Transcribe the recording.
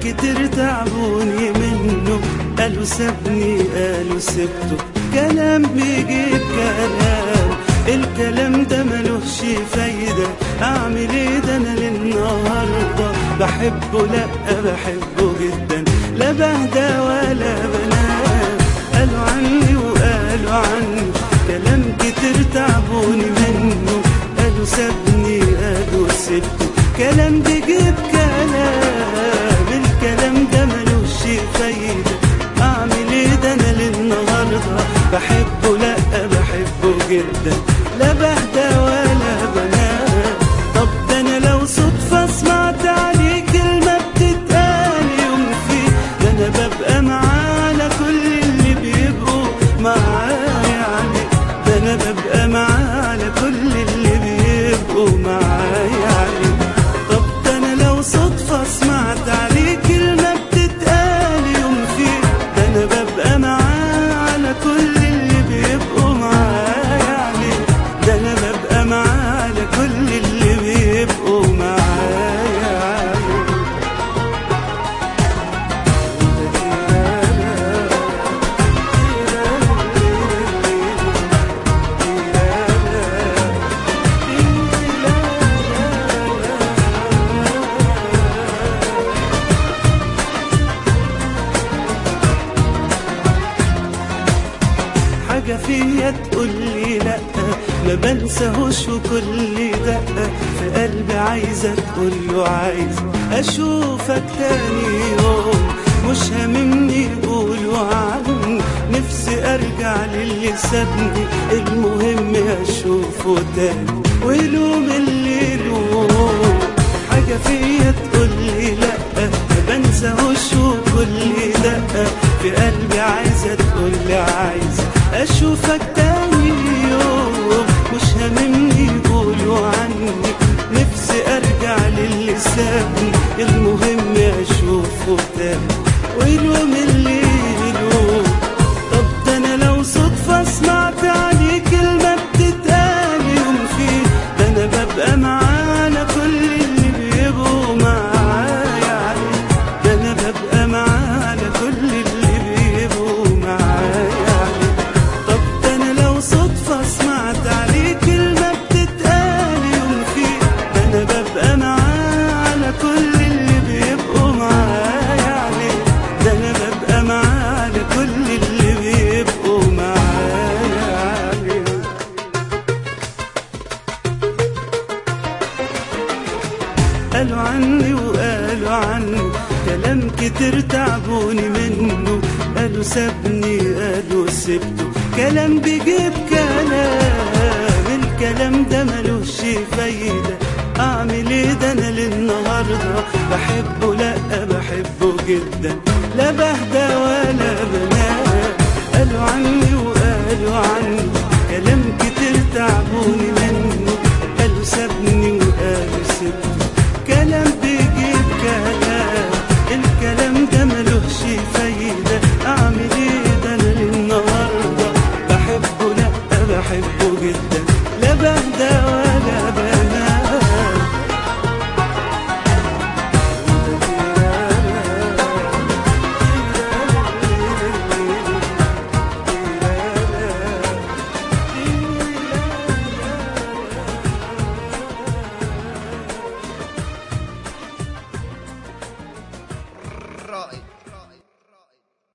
كتير تعبوني منه، قالوا سابني قالوا سبته، كلام بيجيب كلام، الكلام ده ملوش فايدة. اعمل ايه ده انا للنهاردة بحبه، لا بحبه جدا، لا بهدى ولا بنام. قالوا عني وقالوا عني كلام كتير تعبوني منه، قالوا سابني قالوا سبته، كلام بيجيب كلام، الكلام ده ملوش فايدة. اعمل ايه ده انا للنهاردة بحبه، لا بحبه جدا، لا بهدى ولا بنام. طب ده انا لو صدفة سمعت عليه كلمة بتتقال يوم فيه، ده انا ببقى معاه على كل اللي بيبقوا معايا عليه، ده انا ببقى معاه على كل اللي بيبقوا معايا عليه. طب ده انا لو صدفة سمعت عليه كلمة بتتقال يوم فيه، ده انا ببقى معاه على كل اللي بيبقوا معايا عليه، ده انا ببقى معاه على كل اللي بيبقوا معايا عليه. حاجة فيا تقولي لأ ما بنساهوش، وكل دقة في قلبي عايزة تقوله عايز أشوفك تاني يوم، مش هاممني يقولوا عني، نفسي أرجع للي سابني، المهم أشوفه تاني ويلوم اللي يلوم. حاجة فيا تقولي لأ ما بنساهوش، وكل دقة في قلبي عايزة تقولي عايز أشوفك تاني يوم، مش هاممني يقولوا عني، نفسي أرجع للي سابني، المهم أشوفه تاني ويلوم اللي يلوم. طب ده أنا لو صدفة سمعت عليه كلمة بتتقال يوم فيه، ده أنا ببقى معاه على كل اللي بيبقوا معايا عليه، ده أنا ببقى معاه على كل اللي بيبقوا معايا عليه. طب ده أنا لو صدفة سمعت عليه كلمة بتتقال يوم فيه، ده أنا ببقى معاه على كل اللي بيبقوا معايا عليه، ده أنا ببقى معاه على كل اللي بيبقوا معايا عليه. قالوا عني وقالوا عني كلام كتير تعبوني منه، قالوا سابني قالوا سبته، كلام بيجيب كلام، الكلام ده ملوش فايدة. اعمل ايه ده انا للنهاردة بحبه، لا بحبه جدا، لا بهدى ولا بنام. قالوا عني وقالوا عني كلام كتير تعبوني منه، قالوا سابني وقالوا سبته، كلام بيجيب كلام، الكلام ده ملوش فايدة.